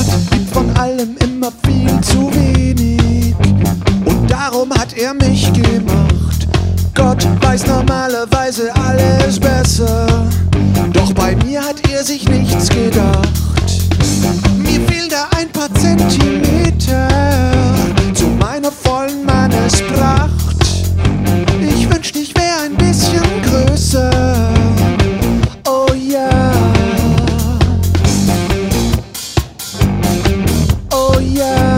Gott gibt von allem immer viel zu wenig und darum hat er mich gemacht. Gott weiß normalerweise alles besser, doch bei mir hat er sich nichts gedacht. Mir fehlen da ein paar Zentimeter zu meiner vollen Mannespracht. Ich wünschte, ich wäre ein bisschen größer. Oh ja. Oh ja.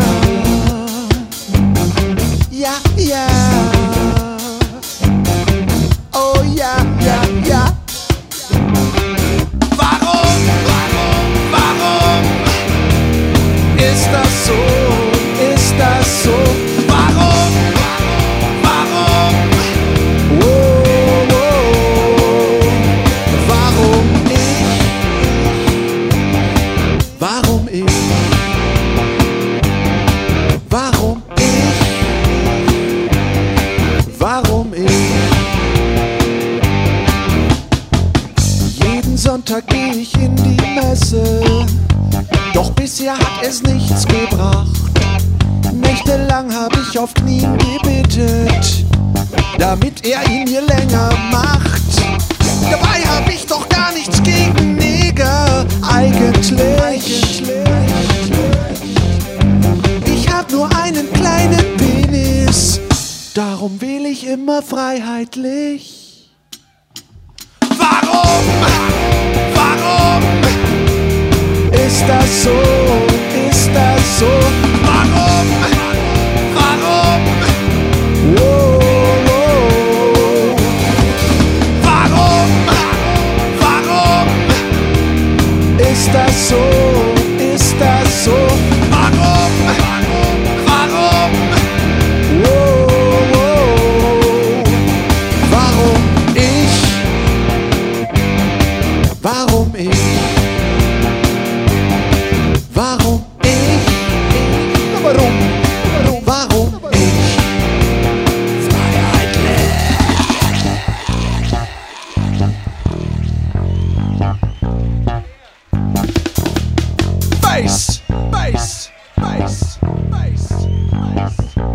Ja, ja. Oh ja, ja, ja. Warum ist das so? Ist das so? Warum? Oh, oh, oh. Warum ich? Warum ich? Warum ich? Warum ich? Jeden Sonntag gehe ich in die Messe, doch bisher hat es nichts gebracht. Nächtelang habe ich auf Knien gebetet, damit er ihn mir länger macht. Dabei habe ich doch gar nichts gegen Neger, eigentlich. Ich habe nur einen kleinen Penis, darum wähle ich immer freiheitlich. Warum ist das so? Ist das so? Warum? Oh, oh, oh. Warum ist das so? Ist das so? Warum? Oh, oh, oh. Warum ich? Warum ich? Warum ich? Warum ich? Freiheitlich. Bass.